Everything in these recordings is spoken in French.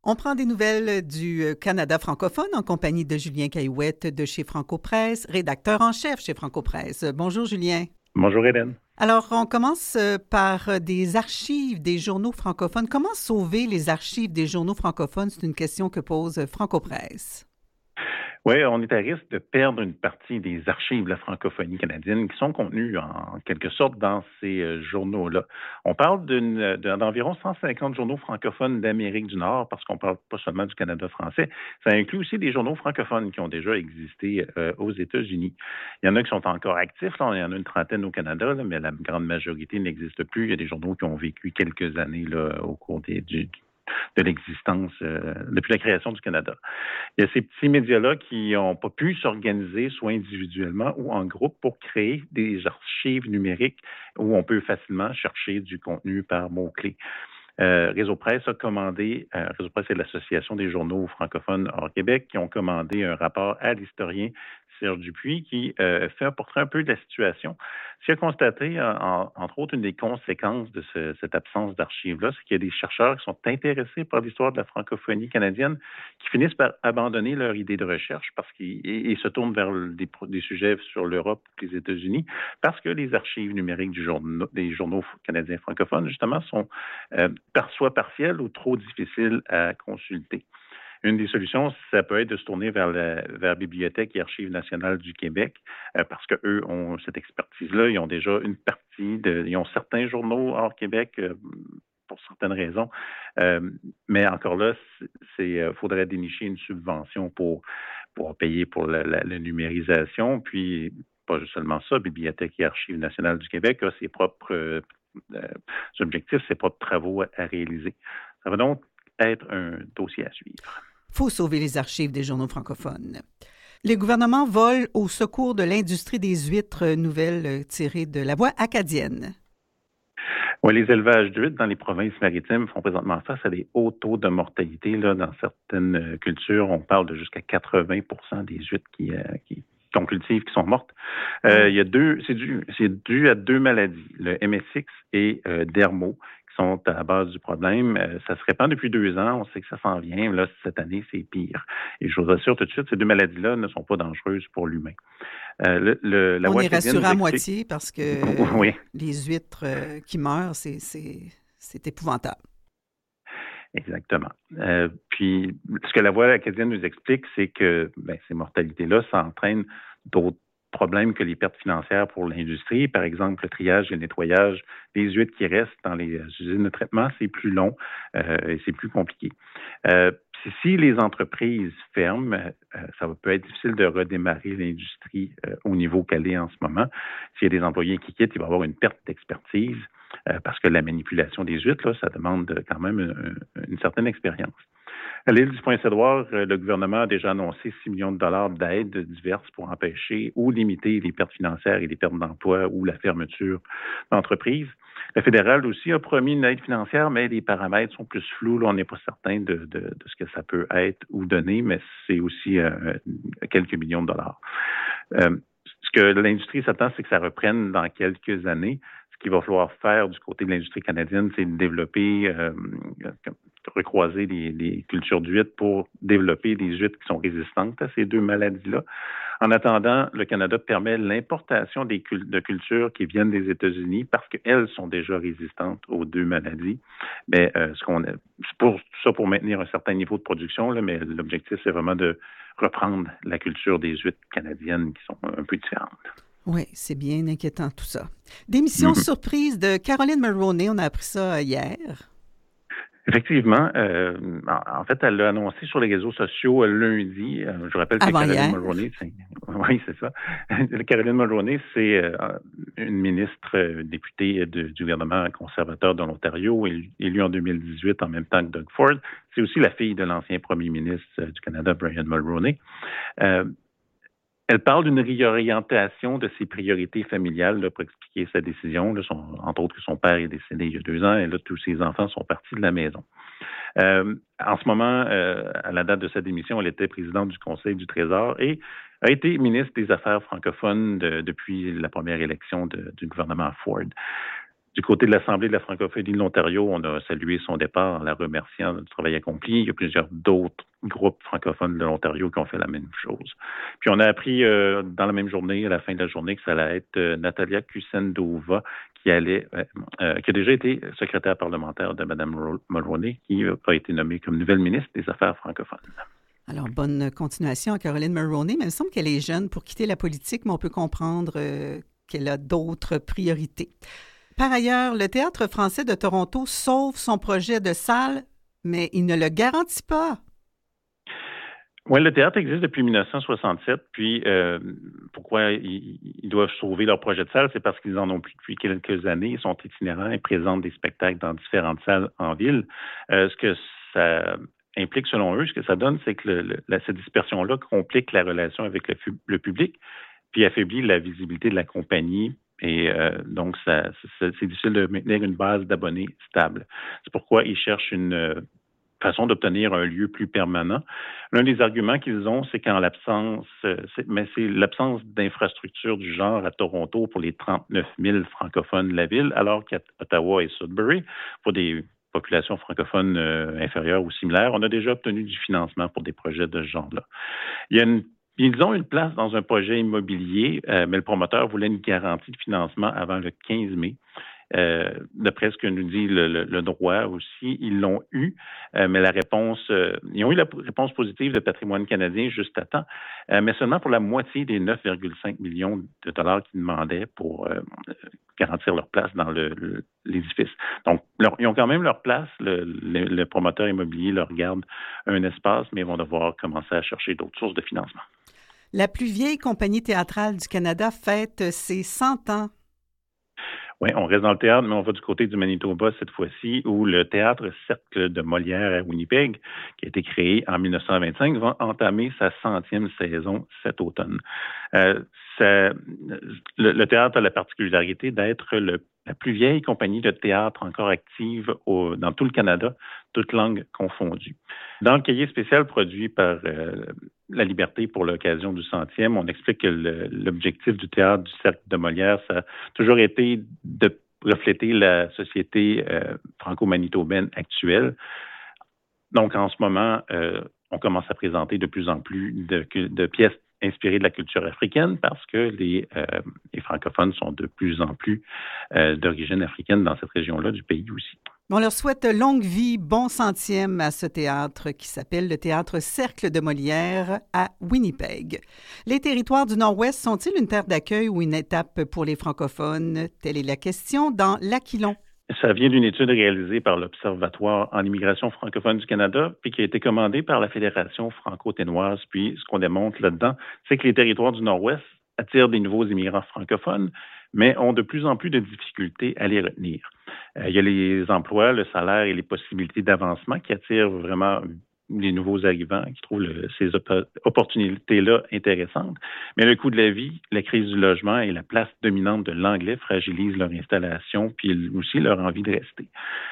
On prend des nouvelles du Canada francophone en compagnie de Julien Caillouette de chez Franco-Presse, rédacteur en chef chez Franco-Presse. Bonjour Julien. Bonjour Hélène. Alors, on commence par des archives des journaux francophones. Comment sauver les archives des journaux francophones? C'est une question que pose Franco-Presse. Oui, on est à risque de perdre une partie des archives de la francophonie canadienne qui sont contenues en quelque sorte dans ces journaux-là. On parle d'environ 150 journaux francophones d'Amérique du Nord parce qu'on ne parle pas seulement du Canada français. Ça inclut aussi des journaux francophones qui ont déjà existé aux États-Unis. Il y en a qui sont encore actifs. Là. Il y en a une trentaine au Canada, là, mais la grande majorité n'existe plus. Il y a des journaux qui ont vécu quelques années là, au cours de l'existence depuis la création du Canada. Il y a ces petits médias-là qui n'ont pas pu s'organiser, soit individuellement ou en groupe, pour créer des archives numériques où on peut facilement chercher du contenu par mots-clés. Réseau Presse a commandé, Réseau Presse, c'est l'Association des journaux francophones hors Québec, qui ont commandé un rapport à l'historien Serge Dupuis qui fait un portrait un peu de la situation. Ce qu'il a constaté, entre autres, une des conséquences de cette absence d'archives-là, c'est qu'il y a des chercheurs qui sont intéressés par l'histoire de la francophonie canadienne qui finissent par abandonner leur idée de recherche parce qu'ils se tournent vers des sujets sur l'Europe et les États-Unis parce que les archives numériques des journaux canadiens francophones, justement, sont soit partielles ou trop difficiles à consulter. Une des solutions, ça peut être de se tourner vers la Bibliothèque et Archives nationales du Québec, parce qu'eux ont cette expertise-là. Ils ont déjà une partie, ils ont certains journaux hors Québec pour certaines raisons. Mais encore là, faudrait dénicher une subvention pour payer pour la numérisation. Puis, pas seulement ça, Bibliothèque et Archives nationales du Québec a ses propres objectifs, ses propres travaux à réaliser. Ça va donc être un dossier à suivre. Il faut sauver les archives des journaux francophones. Les gouvernements volent au secours de l'industrie des huîtres, nouvelle tirée de la Voix acadienne. Oui, les élevages d'huîtres dans les provinces maritimes font présentement face à des hauts taux de mortalité. Là, dans certaines cultures, on parle de jusqu'à 80 % des huîtres qu'on cultive qui sont mortes. C'est dû à deux maladies, le MSX et Dermo, qui sont à la base du problème. Ça se répand depuis 2 ans. On sait que ça s'en vient. Là, cette année, c'est pire. Et je vous assure tout de suite, ces deux maladies-là ne sont pas dangereuses pour l'humain. On est rassuré à moitié parce que oui. Les huîtres qui meurent, c'est épouvantable. Exactement. Puis, ce que la Voix acadienne nous explique, c'est que ces mortalités-là, ça entraîne d'autres problèmes que les pertes financières pour l'industrie. Par exemple, le triage et le nettoyage des huîtres qui restent dans les usines de traitement, c'est plus long et c'est plus compliqué. Si les entreprises ferment, ça peut être difficile de redémarrer l'industrie au niveau qu'elle est en ce moment. S'il y a des employés qui quittent, il va y avoir une perte d'expertise parce que la manipulation des huîtres, là, ça demande quand même une certaine expérience. À l'île du Prince-Édouard, le gouvernement a déjà annoncé 6 millions de dollars d'aides diverses pour empêcher ou limiter les pertes financières et les pertes d'emploi ou la fermeture d'entreprises. Le fédéral aussi a promis une aide financière, mais les paramètres sont plus flous. Là, on n'est pas certain de ce que ça peut être ou donner, mais c'est aussi quelques millions de dollars. Ce que l'industrie s'attend, c'est que ça reprenne dans quelques années. Ce qu'il va falloir faire du côté de l'industrie canadienne, c'est de développer, recroiser les cultures d'huîtres pour développer des huîtres qui sont résistantes à ces deux maladies-là. En attendant, le Canada permet l'importation de cultures qui viennent des États-Unis parce qu'elles sont déjà résistantes aux deux maladies. Mais c'est pour maintenir un certain niveau de production, là, mais l'objectif, c'est vraiment de reprendre la culture des huîtres canadiennes qui sont un peu différentes. Oui, c'est bien inquiétant tout ça. Démission surprise de Caroline Mulroney, on a appris ça hier. Effectivement. En fait, elle l'a annoncé sur les réseaux sociaux lundi. Je rappelle que Caroline Mulroney, oui, c'est ça. Caroline Mulroney, c'est une ministre députée du gouvernement conservateur de l'Ontario, élue en 2018 en même temps que Doug Ford. C'est aussi la fille de l'ancien premier ministre du Canada, Brian Mulroney. Elle parle d'une réorientation de ses priorités familiales là, pour expliquer sa décision. Là, entre autres, que son père est décédé il y a 2 ans et là, tous ses enfants sont partis de la maison. En ce moment, à la date de sa démission, elle était présidente du Conseil du Trésor et a été ministre des Affaires francophones depuis la première élection du gouvernement Ford. Du côté de l'Assemblée de la francophonie de l'Ontario, on a salué son départ en la remerciant du travail accompli. Il y a plusieurs d'autres groupes francophones de l'Ontario qui ont fait la même chose. Puis on a appris dans la même journée, à la fin de la journée, que ça allait être Natalia Kusendova qui a déjà été secrétaire parlementaire de Mme Mulroney, qui a été nommée comme nouvelle ministre des Affaires francophones. Alors, bonne continuation à Caroline Mulroney, mais il me semble qu'elle est jeune pour quitter la politique, mais on peut comprendre qu'elle a d'autres priorités. Par ailleurs, le Théâtre français de Toronto sauve son projet de salle, mais il ne le garantit pas. Oui, le théâtre existe depuis 1967, puis pourquoi ils doivent sauver leur projet de salle, c'est parce qu'ils en ont plus depuis quelques années. Ils sont itinérants et présentent des spectacles dans différentes salles en ville. Ce que ça implique, selon eux, ce que ça donne, c'est que cette dispersion-là complique la relation avec le public, puis affaiblit la visibilité de la compagnie. Et donc, c'est difficile de maintenir une base d'abonnés stable. C'est pourquoi ils cherchent une façon d'obtenir un lieu plus permanent. L'un des arguments qu'ils ont, c'est qu'en l'absence, c'est l'absence d'infrastructures du genre à Toronto pour les 39 000 francophones de la ville, alors qu'à Ottawa et Sudbury, pour des populations francophones inférieures ou similaires, on a déjà obtenu du financement pour des projets de ce genre-là. Ils ont une place dans un projet immobilier, mais le promoteur voulait une garantie de financement avant le 15 mai. D'après ce que nous dit le droit aussi, ils l'ont eu, mais ils ont eu la réponse positive de Patrimoine canadien juste à temps, mais seulement pour la moitié des 9,5 millions de dollars qu'ils demandaient pour garantir leur place dans l'édifice. Donc, ils ont quand même leur place. Le promoteur immobilier leur garde un espace, mais ils vont devoir commencer à chercher d'autres sources de financement. La plus vieille compagnie théâtrale du Canada fête ses 100 ans. Oui, on reste dans le théâtre, mais on va du côté du Manitoba cette fois-ci, où le théâtre Cercle de Molière à Winnipeg, qui a été créé en 1925, va entamer sa 100e saison cet automne. Le théâtre a la particularité d'être la plus vieille compagnie de théâtre encore active dans tout le Canada, toutes langues confondues. Dans le cahier spécial produit par La Liberté pour l'occasion du 100e, on explique que l'objectif du théâtre du Cercle de Molière, ça a toujours été de refléter la société franco-manitobaine actuelle. Donc, en ce moment, on commence à présenter de plus en plus de pièces inspirées de la culture africaine parce que les francophones sont de plus en plus d'origine africaine dans cette région-là du pays aussi. On leur souhaite longue vie, bon 100e à ce théâtre qui s'appelle le Théâtre Cercle de Molière à Winnipeg. Les territoires du Nord-Ouest sont-ils une terre d'accueil ou une étape pour les francophones? Telle est la question dans L'Aquilon. Ça vient d'une étude réalisée par l'Observatoire en immigration francophone du Canada, puis qui a été commandée par la Fédération franco-ténoise. Puis, ce qu'on démontre là-dedans, c'est que les territoires du Nord-Ouest attirent des nouveaux immigrants francophones, mais ont de plus en plus de difficultés à les retenir. Il y a les emplois, le salaire et les possibilités d'avancement qui attirent vraiment les nouveaux arrivants qui trouvent ces opportunités-là intéressantes. Mais le coût de la vie, la crise du logement et la place dominante de l'anglais fragilisent leur installation puis aussi leur envie de rester.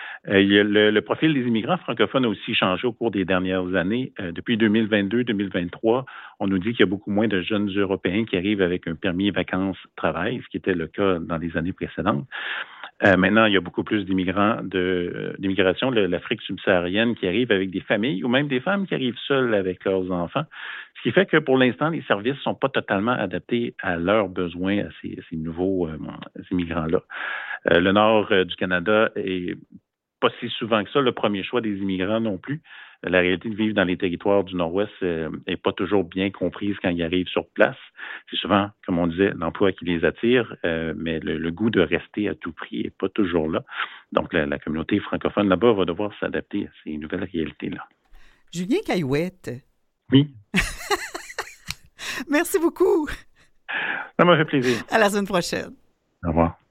Le profil des immigrants francophones a aussi changé au cours des dernières années. Depuis 2022-2023, on nous dit qu'il y a beaucoup moins de jeunes Européens qui arrivent avec un permis vacances-travail, ce qui était le cas dans les années précédentes. Maintenant, il y a beaucoup plus d'immigration de l'Afrique subsaharienne qui arrivent avec des familles ou même des femmes qui arrivent seules avec leurs enfants. Ce qui fait que pour l'instant, les services ne sont pas totalement adaptés à leurs besoins, à ces nouveaux immigrants-là. Le nord du Canada est pas si souvent que ça le premier choix des immigrants non plus. La réalité de vivre dans les territoires du Nord-Ouest n'est pas toujours bien comprise quand ils arrivent sur place. C'est souvent, comme on disait, l'emploi qui les attire, mais le goût de rester à tout prix n'est pas toujours là. Donc, la communauté francophone là-bas va devoir s'adapter à ces nouvelles réalités-là. Julien Caillouette. Oui. Merci beaucoup. Ça m'a fait plaisir. À la semaine prochaine. Au revoir.